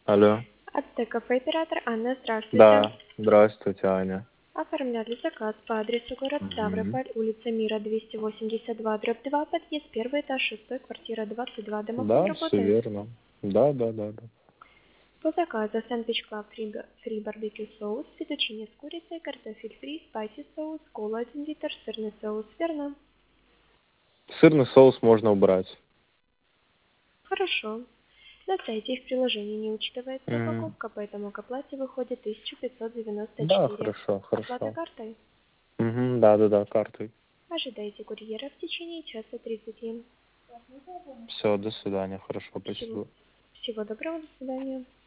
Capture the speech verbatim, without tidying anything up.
Алло. Ацтек кафе оператор Анна, здравствуйте. Да, здравствуйте, Аня. Оформляли заказ по адресу город Мгм. Ставрополь, улица Мира, двести восемьдесят два, дробь два, подъезд первый этаж, шестой, квартира двадцать два. Домофон Да, все работает? верно. Да, да, да, да. По заказу сэндвич клаб фри барбекю соус, фетучини с курицей, картофель фри, спайси соус, кола один литр, сырный соус, верно? Сырный соус можно убрать. Хорошо. На сайте их приложение не учитывается Мгм. упаковка, поэтому к оплате выходит тысяча пятьсот девяносто Да, четыре. хорошо, Оплата хорошо. картой? Угу, да, да, да, картой. Ожидайте курьера в течение часа тридцати. Все, до свидания, хорошо, Всего, спасибо. всего доброго, до свидания.